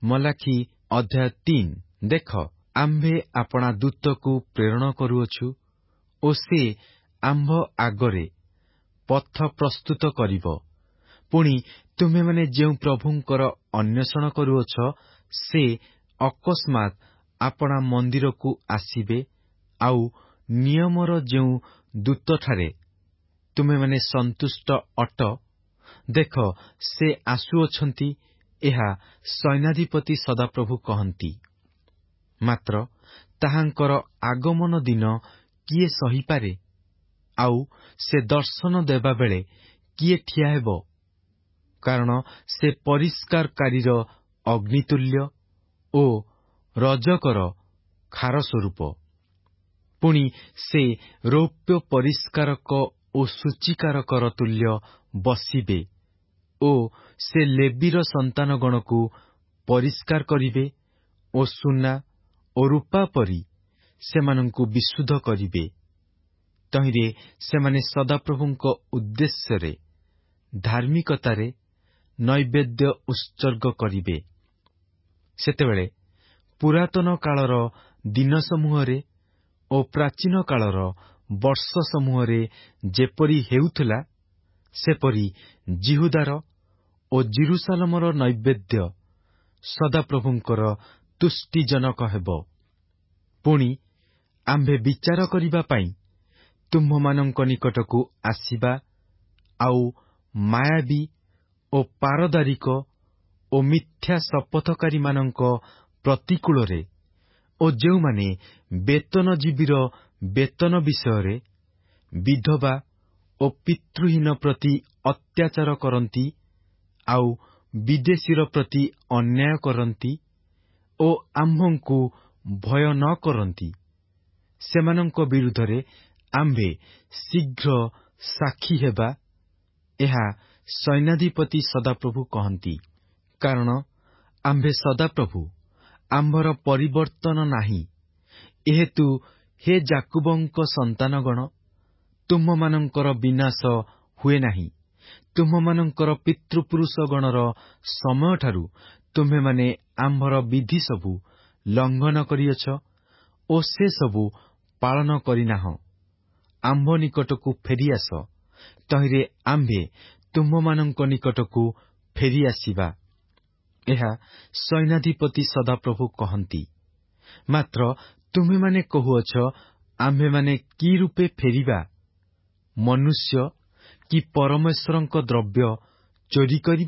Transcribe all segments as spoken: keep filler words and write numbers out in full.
ମଲାଖି ଅଧ୍ୟାୟ ତିନି। ଦେଖ, ଆମ୍ଭେ ଆପଣା ଦୂତକୁ ପ୍ରେରଣ କରୁଅଛୁ ଓ ସେ ଆମ୍ଭ ଆଗରେ ପଥ ପ୍ରସ୍ତୁତ କରିବ। ପୁଣି ତୁମେମାନେ ଯେଉଁ ପ୍ରଭୁଙ୍କର ଅନ୍ୱେଷଣ କରୁଅଛ, ସେ ଅକସ୍ମାତ୍ ଆପଣା ମନ୍ଦିରକୁ ଆସିବେ, ଆଉ ନିୟମର ଯେଉଁ ଦୂତଠାରେ ତୁମେମାନେ ସନ୍ତୁଷ୍ଟ ଅଟ, ଦେଖ, ସେ ଆସୁଅଛନ୍ତି, ଏହା ସୈନ୍ୟାଧିପତି ସଦାପ୍ରଭୁ କହନ୍ତି। ମାତ୍ର ତାହାଙ୍କର ଆଗମନ ଦିନ କିଏ ସହିପାରେ? ଆଉ ସେ ଦର୍ଶନ ଦେବାବେଳେ କିଏ ଠିଆ ହେବ? କାରଣ ସେ ପରିଷ୍କାରକାରୀର ଅଗ୍ନିତୁଲ୍ୟ ଓ ରଜକର ଖାରସ୍ୱରୂପ। ପୁଣି ସେ ରୌପ୍ୟ ପରିଷ୍କାରକ ଓ ସୂଚିକାରକର ତୁଲ୍ୟ ବସିବେ ଓ ସେ ଲେବୀର ସନ୍ତାନଗଣକୁ ପରିଷ୍କାର କରିବେ ଓ ସୁନା ଓ ରୂପା ପରି ସେମାନଙ୍କୁ ବିଶୁଦ୍ଧ କରିବେ। ତହିଁରେ ସେମାନେ ସଦାପ୍ରଭୁଙ୍କ ଉଦ୍ଦେଶ୍ୟରେ ଧାର୍ମିକତାରେ ନୈବେଦ୍ୟ ଉତ୍ସର୍ଗ କରିବେ। ସେତେବେଳେ ପୁରାତନ କାଳର ଦିନ ସମୂହରେ ଓ ପ୍ରାଚୀନ କାଳର ବର୍ଷ ସମୂହରେ ଯେପରି ହେଉଥିଲା, ସେପରି ଜିହୁଦାର ଓ ଜିରୁସାଲମର ନୈବେଦ୍ୟ ସଦାପ୍ରଭୁଙ୍କର ତୁଷ୍ଟିଜନକ ହେବ। ପୁଣି ଆମ୍ଭେ ବିଚାର କରିବା ପାଇଁ ତୁମ୍ଭମାନଙ୍କ ନିକଟକୁ ଆସିବା, ଆଉ ମାୟାବୀ ଓ ପାରଦାରିକ ଓ ମିଥ୍ୟା ଶପଥକାରୀମାନଙ୍କ ପ୍ରତିକୂଳରେ ଓ ଯେଉଁମାନେ ବେତନଜୀବୀର ବେତନ ବିଷୟରେ, ବିଧବା ଓ ପିତୃହୀନ ପ୍ରତି ଅତ୍ୟାଚାର କରନ୍ତି, ଆଉ ବିଦେଶୀର ପ୍ରତି ଅନ୍ୟାୟ କରନ୍ତି ଓ ଆମ୍ଭଙ୍କୁ ଭୟ ନ କରନ୍ତି, ସେମାନଙ୍କ ବିରୁଦ୍ଧରେ ଆମ୍ଭେ ଶୀଘ୍ର ସାକ୍ଷୀ ହେବା, ଏହା ସୈନ୍ୟାଧିପତି ସଦାପ୍ରଭୁ କହନ୍ତି। କାରଣ ଆମ୍ଭେ ସଦାପ୍ରଭୁ, ଆମ୍ଭର ପରିବର୍ତ୍ତନ ନାହିଁ। ଏହେତୁ ହେ ଯାକୁବଙ୍କ ସନ୍ତାନଗଣ, ତୁମ୍ଭମାନଙ୍କର ବିନାଶ ହୁଏ ନାହିଁ। ତୁମ୍ଭମାନଙ୍କର ପିତୃପୁରୁଷଗଣର ସମୟଠାରୁ ତୁମ୍ଭେମାନେ ଆମ୍ଭର ବିଧି ସବୁ ଲଙ୍ଘନ କରିଅଛ ଓ ସେ ସବୁ ପାଳନ କରିନାହଁ। ଆମ୍ଭ ନିକଟକୁ ଫେରିଆସ, ତହିଁରେ ଆମ୍ଭେ ତୁମ୍ଭମାନଙ୍କ ନିକଟକୁ ଫେରିଆସିବା, ଏହା ସୈନ୍ୟାଧିପତି ସଦାପ୍ରଭୁ କହନ୍ତି। ମାତ୍ର ତୁମେମାନେ କହୁଅଛ, ଆମ୍ଭେମାନେ କି ରୂପେ ଫେରିବା? ମନୁଷ୍ୟ କି ପରମେଶ୍ୱରଙ୍କ ଦ୍ରବ୍ୟ ଚୋରି କରିବ?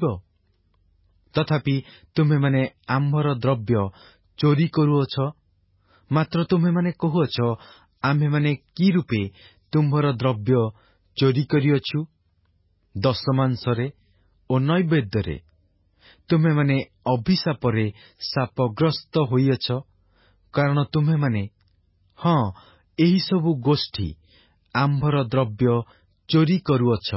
ତଥାପି ତୁମେମାନେ ଆମ୍ଭର ଦ୍ରବ୍ୟ ଚୋରି କରୁଅଛ। ମାତ୍ର ତୁମେମାନେ କହୁଅଛ, ଆମ୍ଭେମାନେ କି ରୂପେ ତୁମ୍ଭର ଦ୍ରବ୍ୟ ଚୋରି କରିଅଛୁ? ଦଶମାଂଶରେ ଓ ନୈବେଦ୍ୟରେ। ତୁମେମାନେ ଅଭିଶାପରେ ଶାପଗ୍ରସ୍ତ ହୋଇଅଛ, କାରଣ ତୁମେମାନେ, ହଁ, ଏହିସବୁ ଗୋଷ୍ଠୀ ଆମ୍ଭର ଦ୍ରବ୍ୟ ଚୋରି କରୁଅଛ।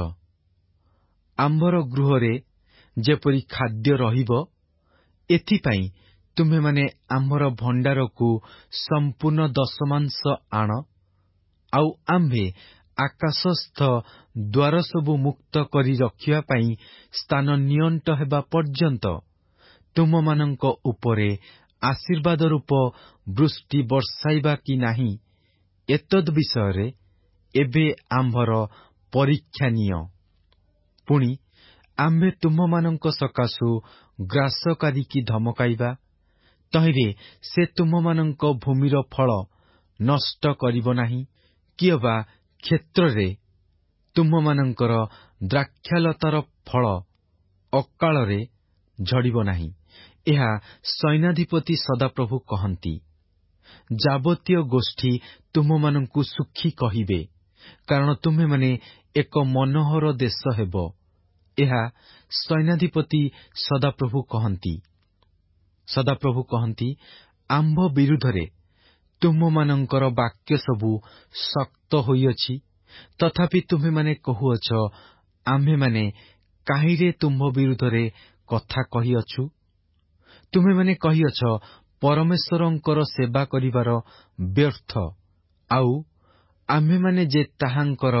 ଆମ୍ଭର ଗୃହରେ ଯେପରି ଖାଦ୍ୟ ରହିବ, ଏଥିପାଇଁ ତୁମେମାନେ ଆମ୍ଭର ଭଣ୍ଡାରକୁ ସମ୍ପୂର୍ଣ୍ଣ ଦଶମାଂଶ ଆଣ, ଆଉ ଆମ୍ଭେ ଆକାଶସ୍ଥ ଦ୍ୱାରସବୁ ମୁକ୍ତ କରି ରଖିବା ପାଇଁ ସ୍ଥାନ ନିଅଣ୍ଟ ହେବା ପର୍ଯ୍ୟନ୍ତ ତୁମମାନଙ୍କ ଉପରେ ଆଶୀର୍ବାଦ ରୂପ ବୃଷ୍ଟି ବର୍ଷାଇବା କି ନାହିଁ, ଏତଦ୍ ବିଷୟରେ ଏବେ ଆମ୍ଭର ପରୀକ୍ଷା ନିଅ। ପୁଣି ଆମ୍ଭେ ତୁମ୍ଭମାନଙ୍କ ସକାଶୁ ଗ୍ରାସକାରୀ କି ଧମକାଇବା, ତହିଁରେ ସେ ତୁମ୍ଭମାନଙ୍କ ଭୂମିର ଫଳ ନଷ୍ଟ କରିବ ନାହିଁ, କିଅବା କ୍ଷେତ୍ରରେ ତୁମ୍ଭମାନଙ୍କର ଦ୍ରାକ୍ଷାଲତାର ଫଳ ଅକାଳରେ ଝଡ଼ିବ ନାହିଁ, ଏହା ସୈନ୍ୟାଧିପତି ସଦାପ୍ରଭୁ କହନ୍ତି। ଯାବତୀୟ ଗୋଷ୍ଠୀ ତୁମ୍ଭମାନଙ୍କୁ ସୁଖୀ କହିବେ, କାରଣ ତୁମେମାନେ ଏକ ମନୋହର ଦେଶ ହେବ, ଏହା ସୈନ୍ୟାଧିପତି ସଦାପ୍ରଭୁ କହନ୍ତି। ସଦାପ୍ରଭୁ କହନ୍ତି, ଆମ୍ଭ ବିରୁଦ୍ଧରେ ତୁମ୍ଭମାନଙ୍କର ବାକ୍ୟ ସବୁ ଶକ୍ତ ହୋଇଅଛି, ତଥାପି ତୁମେମାନେ କହୁଅଛ, ଆମ୍ଭେମାନେ କାହିଁରେ ତୁମ୍ଭ ବିରୁଦ୍ଧରେ କଥା କହିଅଛୁ? ତୁମେମାନେ କହିଅଛ, ପରମେଶ୍ୱରଙ୍କର ସେବା କରିବାର ବ୍ୟର୍ଥ, ଆଉ ଆମ୍ଭେମାନେ ଯେ ତାହାଙ୍କର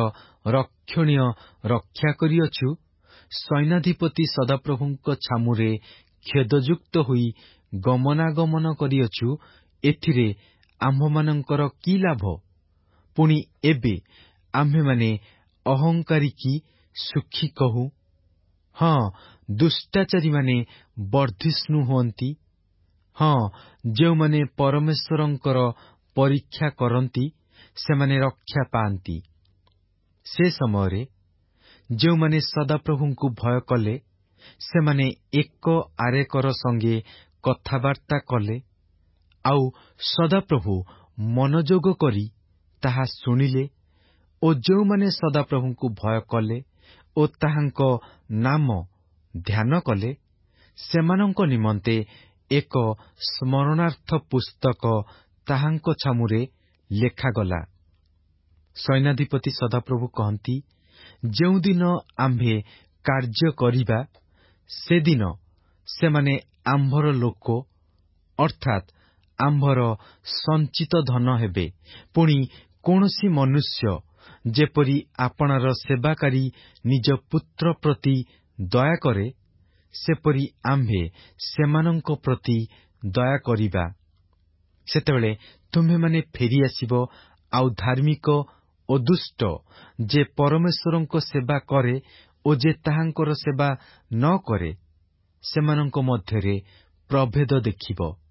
ରକ୍ଷଣୀୟ ରକ୍ଷା କରିଅଛୁ, ସୈନ୍ୟାଧିପତି ସଦାପ୍ରଭୁଙ୍କ ଛାମୁରେ ଖେଦଯୁକ୍ତ ହୋଇ ଗମନାଗମନ କରିଅଛୁ, ଏଥିରେ ଆମ୍ଭମାନଙ୍କର କି ଲାଭ? ପୁଣି ଏବେ ଆମ୍ଭେମାନେ ଅହଙ୍କାରୀ କି ସୁଖୀ କହୁ? ହଁ, ଦୁଷ୍ଟାଚାରୀମାନେ ବର୍ଦ୍ଧିଷ୍ଣୁ ହୁଅନ୍ତି। ହଁ, ଯେଉଁମାନେ ପରମେଶ୍ୱରଙ୍କର ପରୀକ୍ଷା କରନ୍ତି, ସେମାନେ ରକ୍ଷା ପାଆନ୍ତି। ସେ ସମୟରେ ଯେଉଁମାନେ ସଦାପ୍ରଭୁଙ୍କୁ ଭୟ କଲେ, ସେମାନେ ଏକ ଆରେକର ସଙ୍ଗେ କଥାବାର୍ତ୍ତା କଲେ, ଆଉ ସଦାପ୍ରଭୁ ମନୋଯୋଗ କରି ତାହା ଶୁଣିଲେ ଓ ଯେଉଁମାନେ ସଦାପ୍ରଭୁଙ୍କୁ ଭୟ କଲେ ଓ ତାହାଙ୍କ ନାମ ଧ୍ୟାନ କଲେ, ସେମାନଙ୍କ ନିମନ୍ତେ ଏକ ସ୍ମରଣାର୍ଥ ପୁସ୍ତକ ତାହାଙ୍କ ଛାମୁରେ ଲେଖାଗଲା। ସୈନ୍ୟାଧିପତି ସଦାପ୍ରଭୁ କହନ୍ତି, ଯେଉଁଦିନ ଆମ୍ଭେ କାର୍ଯ୍ୟ କରିବା, ସେଦିନ ସେମାନେ ଆମ୍ଭର ଲୋକ ଅର୍ଥାତ୍ ଆମ୍ଭର ସଞ୍ଚିତ ଧନ ହେବେ। ପୁଣି କୌଣସି ମନୁଷ୍ୟ ଯେପରି ଆପଣାର ସେବାକାରୀ ନିଜ ପୁତ୍ର ପ୍ରତି ଦୟା କରେ, ସେପରି ଆମ୍ଭେ ସେମାନଙ୍କ ପ୍ରତି ଦୟା କରିବା। ସେତେବେଳେ ତୁମ୍ଭେମାନେ ଫେରିଆସିବ, ଆଉ ଧାର୍ମିକ ଓ ଦୁଷ୍ଟ, ଯେ ପରମେଶ୍ୱରଙ୍କ ସେବା କରେ ଓ ଯେ ତାହାଙ୍କର ସେବା ନ କରେ, ସେମାନଙ୍କ ମଧ୍ୟରେ ପ୍ରଭେଦ ଦେଖିବ।